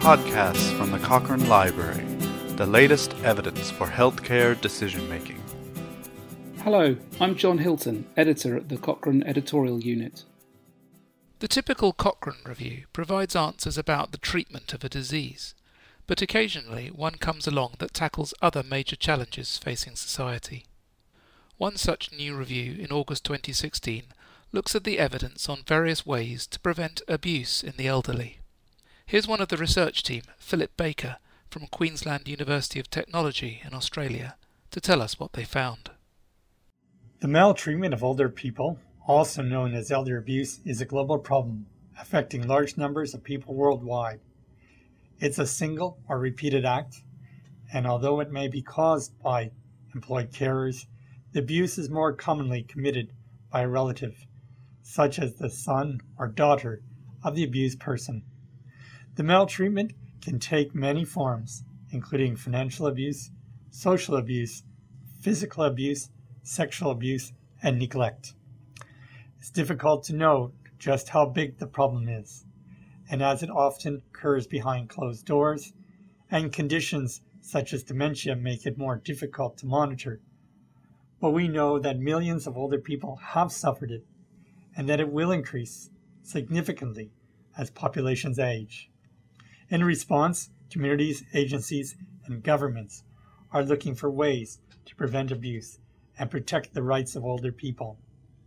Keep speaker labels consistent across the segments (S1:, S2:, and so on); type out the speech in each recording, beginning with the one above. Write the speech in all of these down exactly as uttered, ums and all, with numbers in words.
S1: podcasts from the Cochrane Library, the latest evidence for healthcare decision-making.
S2: Hello, I'm John Hilton, editor at the Cochrane Editorial Unit.
S3: The typical Cochrane review provides answers about the treatment of a disease, but occasionally one comes along that tackles other major challenges facing society. One such new review in August twenty sixteen looks at the evidence on various ways to prevent abuse in the elderly. Here's one of the research team, Philip Baker, from Queensland University of Technology in Australia, to tell us what they found.
S4: The maltreatment of older people, also known as elder abuse, is a global problem affecting large numbers of people worldwide. It's a single or repeated act, and although it may be caused by employed carers, the abuse is more commonly committed by a relative, such as the son or daughter of the abused person. The maltreatment can take many forms, including financial abuse, social abuse, physical abuse, sexual abuse, and neglect. It's difficult to know just how big the problem is, and as it often occurs behind closed doors, and conditions such as dementia make it more difficult to monitor. But we know that millions of older people have suffered it, and that it will increase significantly as populations age. In response, communities, agencies, and governments are looking for ways to prevent abuse and protect the rights of older people.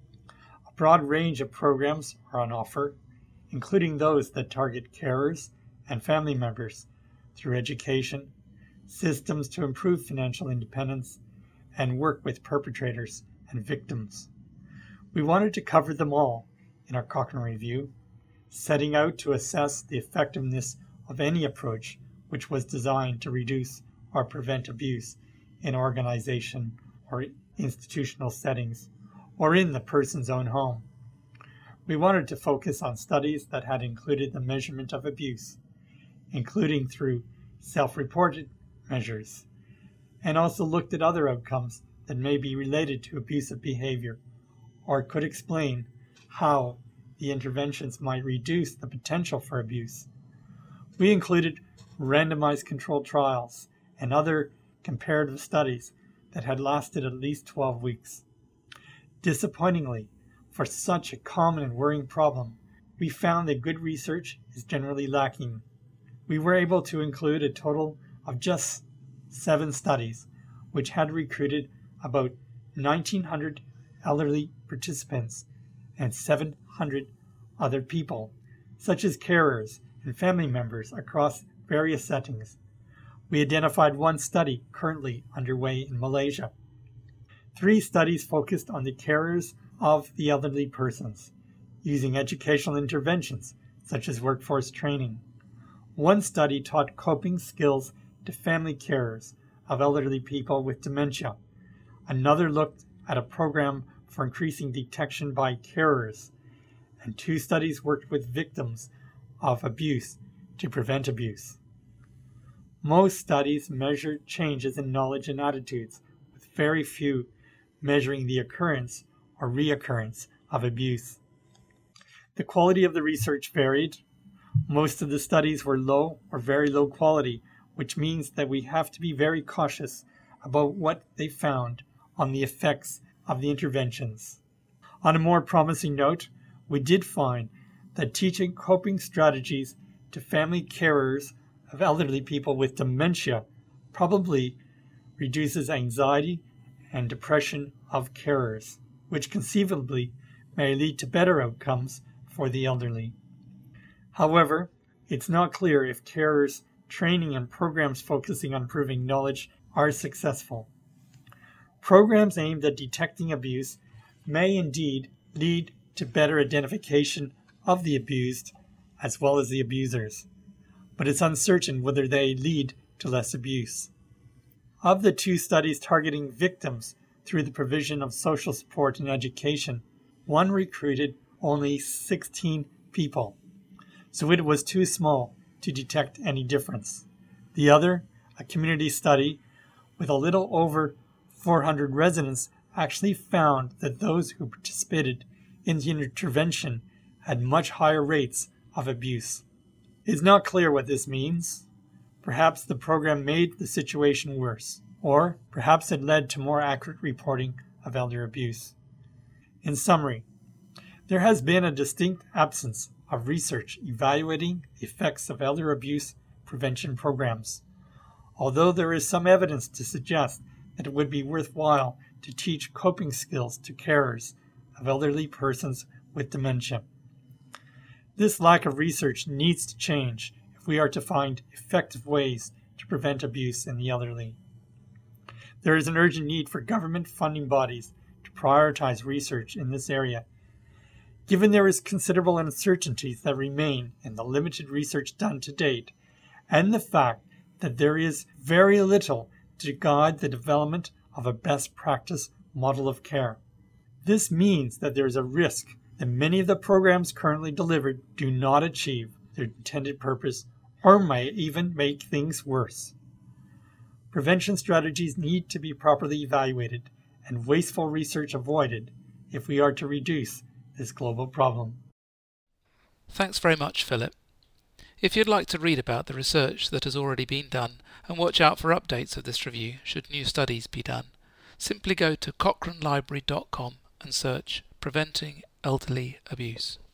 S4: A broad range of programs are on offer, including those that target carers and family members through education, systems to improve financial independence, and work with perpetrators and victims. We wanted to cover them all in our Cochrane Review, setting out to assess the effectiveness of any approach which was designed to reduce or prevent abuse in organization or institutional settings, or in the person's own home. We wanted to focus on studies that had included the measurement of abuse, including through self-reported measures, and also looked at other outcomes that may be related to abusive behavior, or could explain how the interventions might reduce the potential for abuse. We included randomized controlled trials and other comparative studies that had lasted at least twelve weeks. Disappointingly, for such a common and worrying problem, we found that good research is generally lacking. We were able to include a total of just seven studies, which had recruited about nineteen hundred elderly participants and seven hundred other people, such as carers and family members across various settings. We identified one study currently underway in Malaysia. Three studies focused on the carers of the elderly persons, using educational interventions such as workforce training. One study taught coping skills to family carers of elderly people with dementia. Another looked at a program for increasing detection by carers. And two studies worked with victims of abuse to prevent abuse. Most studies measured changes in knowledge and attitudes, with very few measuring the occurrence or reoccurrence of abuse. The quality of the research varied. Most of the studies were low or very low quality, which means that we have to be very cautious about what they found on the effects of the interventions. On a more promising note, we did find that teaching coping strategies to family carers of elderly people with dementia probably reduces anxiety and depression of carers, which conceivably may lead to better outcomes for the elderly. However, it's not clear if carers training and programs focusing on improving knowledge are successful. Programs aimed at detecting abuse may indeed lead to better identification of the abused as well as the abusers, but it's uncertain whether they lead to less abuse. Of the two studies targeting victims through the provision of social support and education, one recruited only sixteen people, so it was too small to detect any difference. The other, a community study with a little over four hundred residents, actually found that those who participated in the intervention had much higher rates of abuse. It's not clear what this means. Perhaps the program made the situation worse, or perhaps it led to more accurate reporting of elder abuse. In summary, there has been a distinct absence of research evaluating the effects of elder abuse prevention programs, although there is some evidence to suggest that it would be worthwhile to teach coping skills to carers of elderly persons with dementia. This lack of research needs to change if we are to find effective ways to prevent abuse in the elderly. There is an urgent need for government funding bodies to prioritize research in this area, given there is considerable uncertainties that remain in the limited research done to date, and the fact that there is very little to guide the development of a best practice model of care. This means that there is a risk that many of the programs currently delivered do not achieve their intended purpose or might even make things worse. Prevention strategies need to be properly evaluated and wasteful research avoided if we are to reduce this global problem.
S3: Thanks very much, Philip. If you'd like to read about the research that has already been done and watch out for updates of this review should new studies be done, simply go to cochrane library dot com and search Preventing Elderly Abuse.